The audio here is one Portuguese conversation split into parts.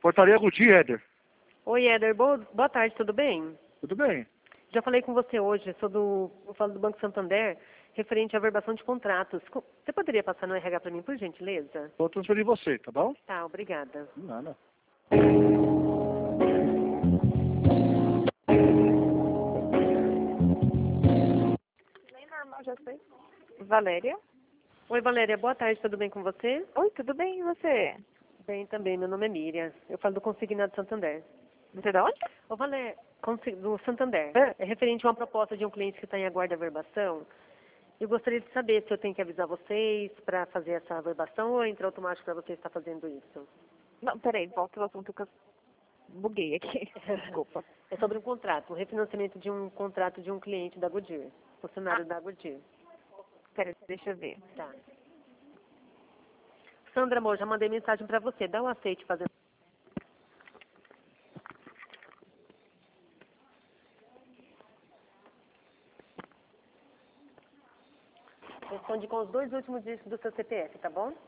Portaria Guti, Éder. Oi, Éder. Boa tarde, tudo bem? Tudo bem? Já falei com você hoje, eu falo do Banco Santander, referente à averbação de contratos. Você poderia passar no RH para mim, por gentileza? Vou transferir você, tá bom? Tá, obrigada. De nada. Nem normal, já sei. Valéria? Oi, Valéria, boa tarde, tudo bem com você? Oi, tudo bem, e você? Bem também, meu nome é Miriam. Eu falo do Consignado Santander. Você é de onde? Ô, Valéria, do Santander. É. É referente a uma proposta de um cliente que está em aguardo de averbação. Eu gostaria de saber se eu tenho que avisar vocês para fazer essa averbação ou entra automático para você estar fazendo isso. Não, peraí, volta ao assunto que eu buguei aqui. Desculpa. É sobre um contrato, um refinanciamento de um contrato de um cliente da Goodyear, funcionário da Goodyear. Peraí, deixa eu ver. Tá. Sandra, amor, já mandei mensagem para você. Dá um aceite fazendo. Responde com os 2 últimos dígitos do seu CPF, tá bom?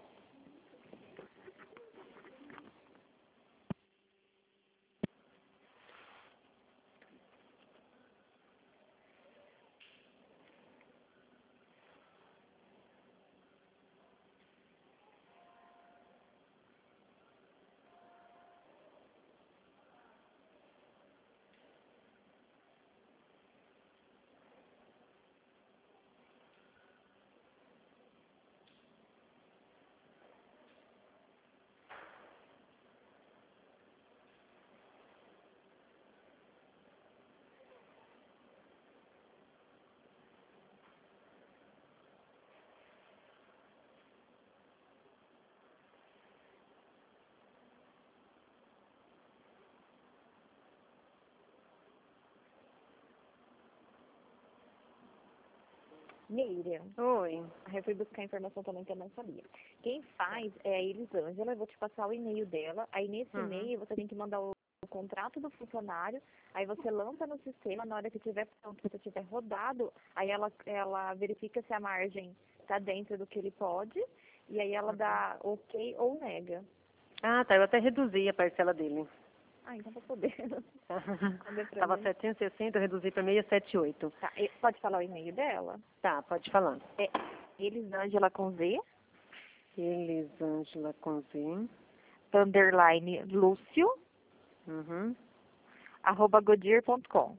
Miriam, Oi. eu fui buscar informação também que eu não sabia. Quem faz é a Elisângela, eu vou te passar o e-mail dela. Aí nesse e-mail você tem que mandar o contrato do funcionário, aí você lança no sistema, na hora que tiver pronto, se você tiver rodado, aí ela verifica se a margem está dentro do que ele pode, e aí ela dá ok ou nega. Ah, tá. Eu até reduzi a parcela dele. Ah, então tá podendo. Manda pra Estava mim. 760, eu reduzi para 678. Tá, pode falar o e-mail dela? Tá, pode falar. É Elisângela com Z, Elisângela com Z. underline Lúcio, Uhum. @goodyear.com.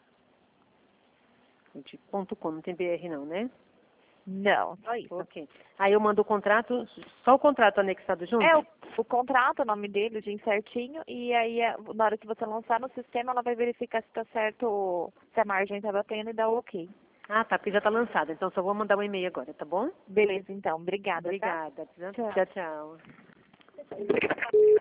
De ponto .com, não tem BR não, né? Não, só isso. Ok. Aí eu mando o contrato, só o contrato anexado junto? É o contrato, o nome dele, o dia certinho, e aí na hora que você lançar no sistema, ela vai verificar se tá certo, se a margem tá batendo e dá o ok. Ah, tá, porque já tá lançado. Então só vou mandar um e-mail agora, tá bom? Beleza, então. Obrigada, tá? Obrigada. Tchau. Tchau, tchau.